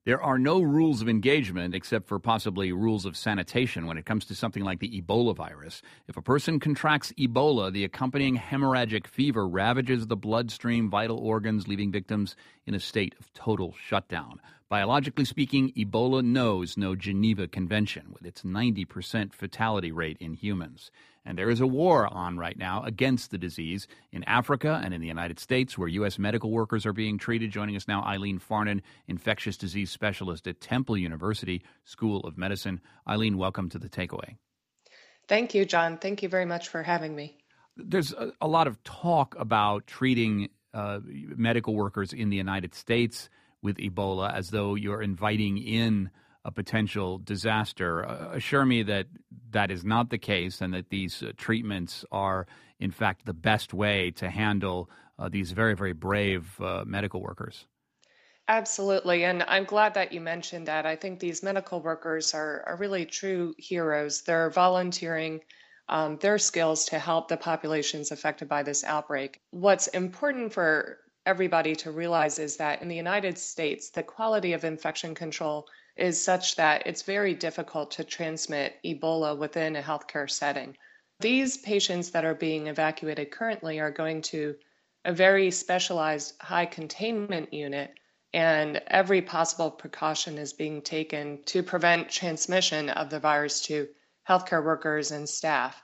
There are no rules of engagement except for possibly rules of sanitation when it comes to something like the Ebola virus. If a person contracts Ebola, the accompanying hemorrhagic fever ravages the bloodstream, vital organs, leaving victims in a state of total shutdown. Biologically speaking, Ebola knows no Geneva Convention with its 90% fatality rate in humans. And there is a war on right now against the disease in Africa and in the United States, where U.S. medical workers are being treated. Joining us now, Eileen Farnan, infectious disease specialist at Temple University School of Medicine. Eileen, welcome to The Takeaway. Thank you, John. Thank you very much for having me. There's a lot of talk about treating medical workers in the United States with Ebola as though you're inviting in a potential disaster. Assure me that that is not the case and that these treatments are, in fact, the best way to handle these very, very brave medical workers. Absolutely. And I'm glad that you mentioned that. I think these medical workers are really true heroes. They're volunteering their skills to help the populations affected by this outbreak. What's important for everybody to realize is that in the United States, the quality of infection control is such that it's very difficult to transmit Ebola within a healthcare setting. These patients that are being evacuated currently are going to a very specialized high containment unit, and every possible precaution is being taken to prevent transmission of the virus to healthcare workers and staff.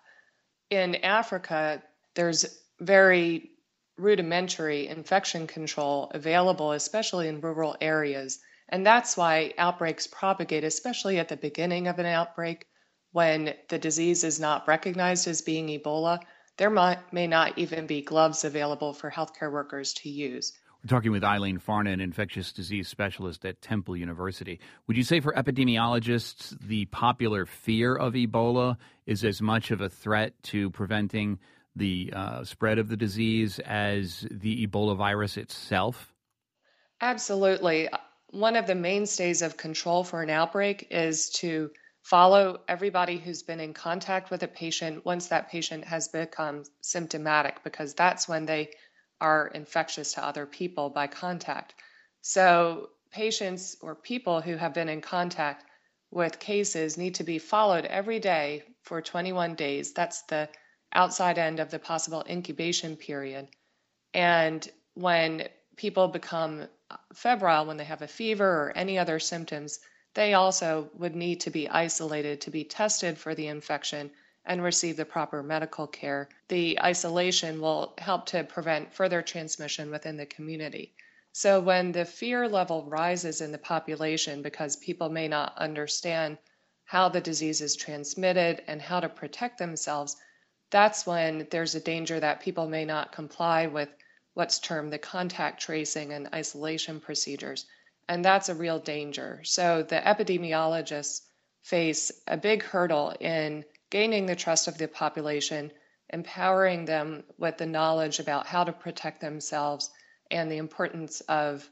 In Africa, there's very rudimentary infection control available, especially in rural areas. And that's why outbreaks propagate, especially at the beginning of an outbreak, when the disease is not recognized as being Ebola. There may not even be gloves available for healthcare workers to use. We're talking with Eileen Farnan, infectious disease specialist at Temple University. Would you say for epidemiologists, the popular fear of Ebola is as much of a threat to preventing the spread of the disease as the Ebola virus itself? Absolutely. One of the mainstays of control for an outbreak is to follow everybody who's been in contact with a patient once that patient has become symptomatic, because that's when they are infectious to other people by contact. So patients or people who have been in contact with cases need to be followed every day for 21 days. That's the outside end of the possible incubation period. And when people become febrile, when they have a fever or any other symptoms, they also would need to be isolated to be tested for the infection and receive the proper medical care. The isolation will help to prevent further transmission within the community. So when the fear level rises in the population because people may not understand how the disease is transmitted and how to protect themselves, that's when there's a danger that people may not comply with what's termed the contact tracing and isolation procedures. And that's a real danger. So the epidemiologists face a big hurdle in gaining the trust of the population, empowering them with the knowledge about how to protect themselves and the importance of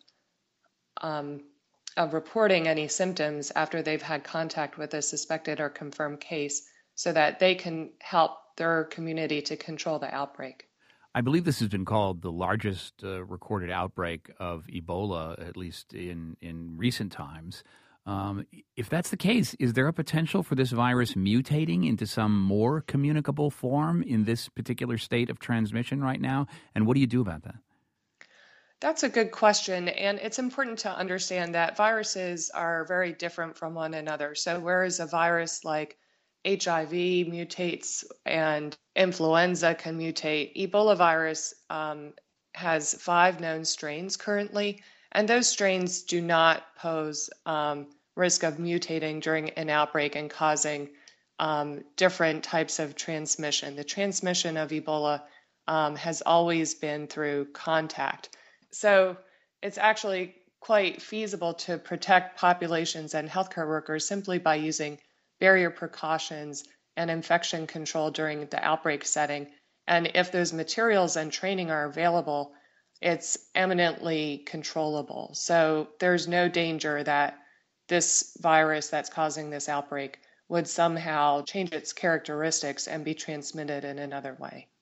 reporting any symptoms after they've had contact with a suspected or confirmed case so that they can help their community to control the outbreak. I believe this has been called the largest recorded outbreak of Ebola, at least in recent times. If that's the case, is there a potential for this virus mutating into some more communicable form in this particular state of transmission right now? And what do you do about that? That's a good question. And it's important to understand that viruses are very different from one another. So whereas a virus like HIV mutates and influenza can mutate, Ebola virus has 5 known strains currently, and those strains do not pose risk of mutating during an outbreak and causing different types of transmission. The transmission of Ebola has always been through contact. So it's actually quite feasible to protect populations and healthcare workers simply by using barrier precautions and infection control during the outbreak setting. And if those materials and training are available, it's eminently controllable. So there's no danger that this virus that's causing this outbreak would somehow change its characteristics and be transmitted in another way.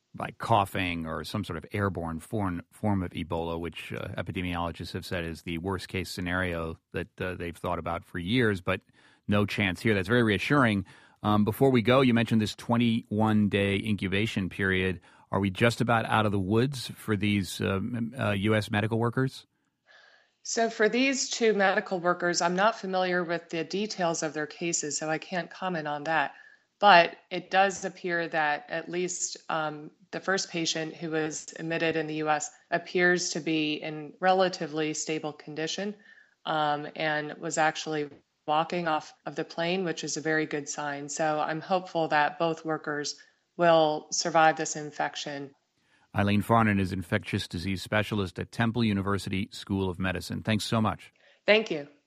by coughing or some sort of airborne form of Ebola, which epidemiologists have said is the worst case scenario that they've thought about for years, but no chance here. That's very reassuring. Before we go, you mentioned this 21-day incubation period. Are we just about out of the woods for these U.S. medical workers? So for these two medical workers, I'm not familiar with the details of their cases, so I can't comment on that. But it does appear that at least the first patient who was admitted in the U.S. appears to be in relatively stable condition and was actually walking off of the plane, which is a very good sign. So I'm hopeful that both workers will survive this infection. Eileen Farnan is infectious disease specialist at Temple University School of Medicine. Thanks so much. Thank you.